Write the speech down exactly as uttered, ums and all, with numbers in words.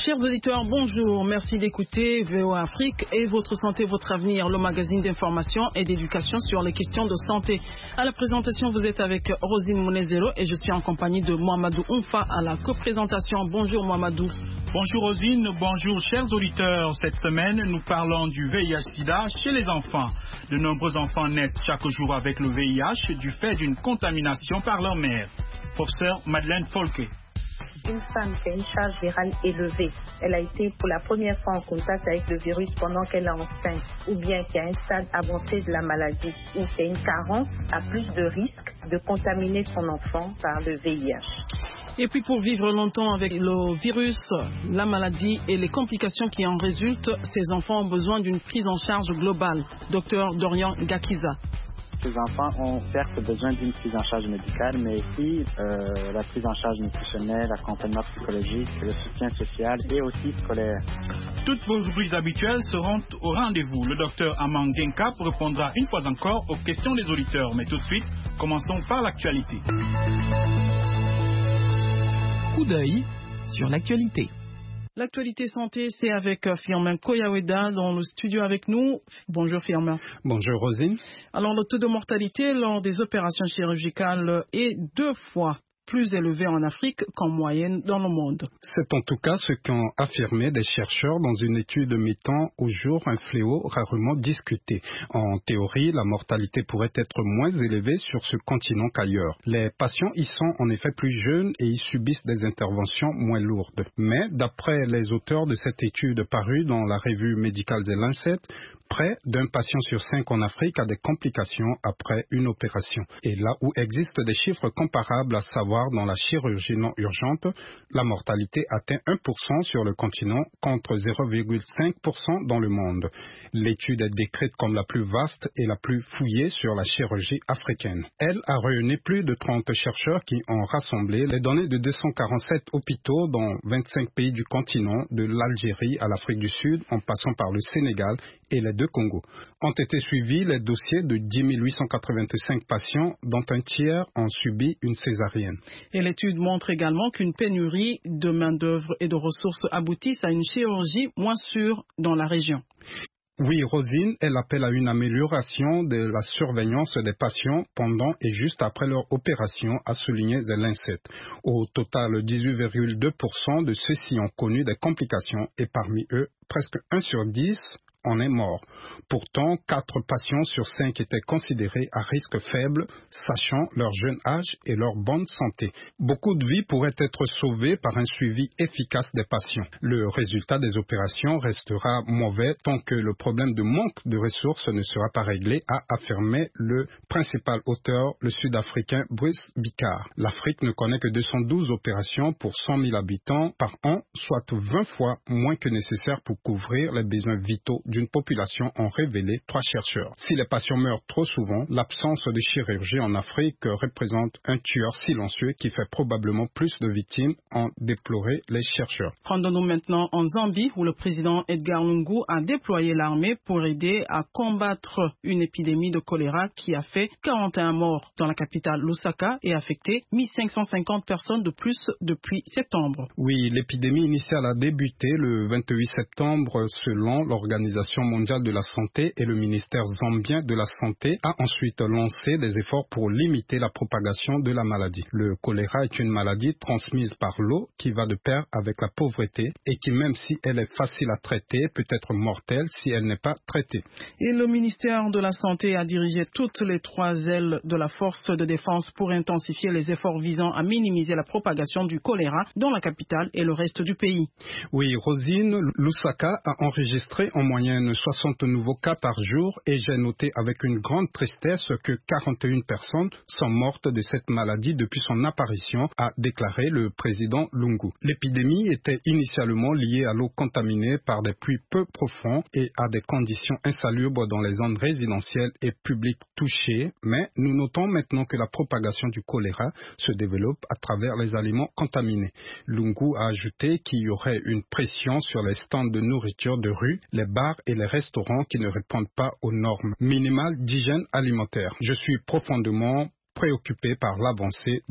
Chers auditeurs, bonjour. Merci d'écouter V O A Afrique et Votre Santé, Votre Avenir, le magazine d'information et d'éducation sur les questions de santé. À la présentation, vous êtes avec Rosine Monezero et je suis en compagnie de Mohamedou Oumfa à la coprésentation. Bonjour Mohamedou. Bonjour Rosine, bonjour chers auditeurs. Cette semaine, nous parlons du V I H sida chez les enfants. De nombreux enfants naissent chaque jour avec le V I H du fait d'une contamination par leur mère. Professeur Madeleine Folke. Une femme qui a une charge virale élevée, elle a été pour la première fois en contact avec le virus pendant qu'elle est enceinte, ou bien qui a un stade avancé de la maladie, ou qui a une carence, a plus de risques de contaminer son enfant par le V I H. Et puis pour vivre longtemps avec le virus, la maladie et les complications qui en résultent, ces enfants ont besoin d'une prise en charge globale. Docteur Dorian Gakiza. Ces enfants ont certes besoin d'une prise en charge médicale, mais aussi euh, la prise en charge nutritionnelle, l'accompagnement psychologique, le soutien social et aussi scolaire. Toutes vos rubriques habituelles seront au rendez-vous. Le docteur Amang Genkap répondra une fois encore aux questions des auditeurs. Mais tout de suite, commençons par l'actualité. Coup d'œil sur l'actualité. L'actualité santé, c'est avec Firmin Koyaweda dans le studio avec nous. Bonjour Firmin. Bonjour Rosine. Alors le taux de mortalité lors des opérations chirurgicales est deux fois plus élevé en Afrique qu'en moyenne dans le monde. C'est en tout cas ce qu'ont affirmé des chercheurs dans une étude mettant au jour un fléau rarement discuté. En théorie, la mortalité pourrait être moins élevée sur ce continent qu'ailleurs. Les patients y sont en effet plus jeunes et y subissent des interventions moins lourdes. Mais d'après les auteurs de cette étude parue dans la revue médicale The Lancet, près d'un patient sur cinq en Afrique a des complications après une opération. Et là où existent des chiffres comparables, à savoir dans la chirurgie non urgente, la mortalité atteint un pour cent sur le continent contre zéro virgule cinq pour cent dans le monde. L'étude est décrite comme la plus vaste et la plus fouillée sur la chirurgie africaine. Elle a réuni plus de trente chercheurs qui ont rassemblé les données de deux cent quarante-sept hôpitaux dans vingt-cinq pays du continent, de l'Algérie à l'Afrique du Sud, en passant par le Sénégal et les deux Congos. Ont été suivis les dossiers de dix mille huit cent quatre-vingt-cinq patients, dont un tiers ont subi une césarienne. Et l'étude montre également qu'une pénurie de main-d'œuvre et de ressources aboutissent à une chirurgie moins sûre dans la région. Oui, Rosine, elle appelle à une amélioration de la surveillance des patients pendant et juste après leur opération, a souligné The Lancet. Au total, dix-huit virgule deux pour cent de ceux-ci ont connu des complications et parmi eux, presque un sur dix en est mort. Pourtant, quatre patients sur cinq étaient considérés à risque faible, sachant leur jeune âge et leur bonne santé. Beaucoup de vies pourraient être sauvées par un suivi efficace des patients. Le résultat des opérations restera mauvais tant que le problème de manque de ressources ne sera pas réglé, a affirmé le principal auteur, le Sud-Africain Bruce Bicard. L'Afrique ne connaît que deux cent douze opérations pour cent mille habitants par an, soit vingt fois moins que nécessaire pour couvrir les besoins vitaux d'une population, ont révélé trois chercheurs. Si les patients meurent trop souvent, l'absence de chirurgie en Afrique représente un tueur silencieux qui fait probablement plus de victimes, ont déploré les chercheurs. Rendons-nous maintenant en Zambie, où le président Edgar Lungu a déployé l'armée pour aider à combattre une épidémie de choléra qui a fait quarante et un morts dans la capitale Lusaka et affecté mille cinq cent cinquante personnes de plus depuis septembre. Oui, l'épidémie initiale a débuté le vingt-huit septembre selon l'Organisation mondiale de la santé et le ministère zambien de la santé a ensuite lancé des efforts pour limiter la propagation de la maladie. Le choléra est une maladie transmise par l'eau qui va de pair avec la pauvreté et qui, même si elle est facile à traiter, peut être mortelle si elle n'est pas traitée. Et le ministère de la Santé a dirigé toutes les trois ailes de la force de défense pour intensifier les efforts visant à minimiser la propagation du choléra dans la capitale et le reste du pays. Oui, Rosine, Lusaka a enregistré en moyenne soixante nouveaux cas par jour et j'ai noté avec une grande tristesse que quarante et une personnes sont mortes de cette maladie depuis son apparition, a déclaré le président Lungu. L'épidémie était initialement liée à l'eau contaminée par des puits peu profonds et à des conditions insalubres dans les zones résidentielles et publiques touchées, mais nous notons maintenant que la propagation du choléra se développe à travers les aliments contaminés. Lungu a ajouté qu'il y aurait une pression sur les stands de nourriture de rue, les bars et les restaurants qui ne répondent pas aux normes minimales d'hygiène alimentaire. Je suis profondément préoccupé par l'avancée